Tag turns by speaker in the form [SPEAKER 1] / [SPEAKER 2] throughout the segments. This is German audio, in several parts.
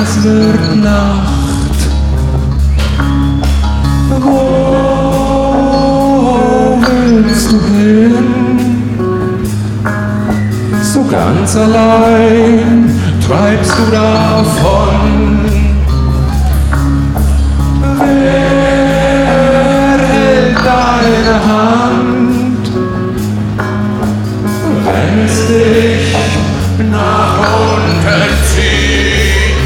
[SPEAKER 1] es wird Nacht. Wo willst du hin? So ganz allein treibst du davon. Wer hält deine Hand, wenn es dich nach unten zieht?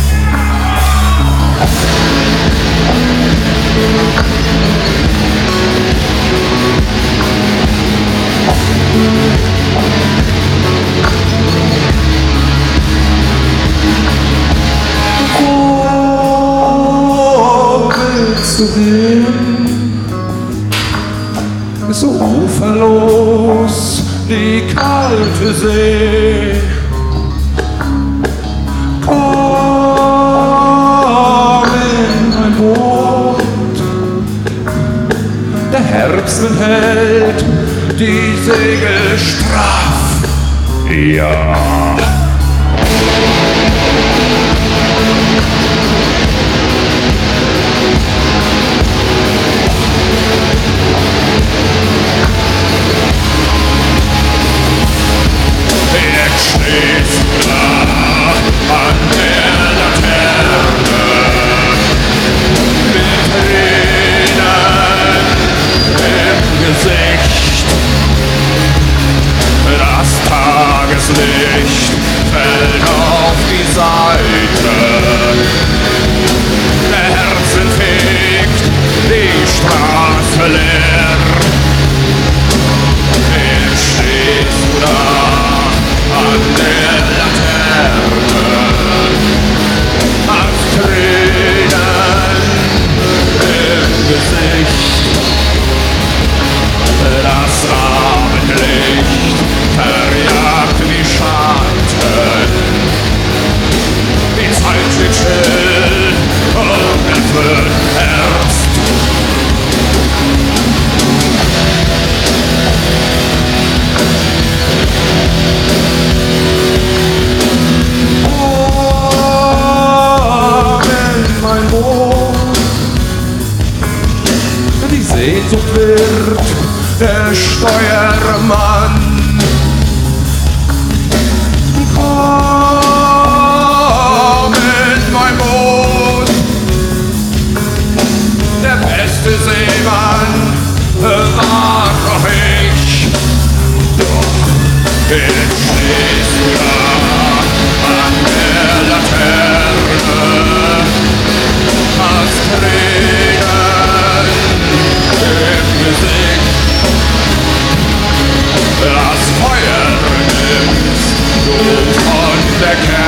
[SPEAKER 1] Wo willst du hin? So uferlos die kalte See. Komm in mein Boot. Der Herbstwind hält die Segel straff. Ja.
[SPEAKER 2] Licht fällt auf die Seite. Der Herzen fegt die Straße leer. Jetzt stehst du da an der Laterne, hast Tränen im Gesicht. Das Abendlicht verjagt die Schatten. Die Zeit steht still und es wird Herbst.
[SPEAKER 1] Komm in mein Boot. Die Sehnsucht wird der Steuermann. Komm in mein Boot. Der beste Seemann war doch ich. Doch jetzt stehst du da an der Laterne, hast Tränen im Gesicht. Das Feuer nimmst du von der Kerne.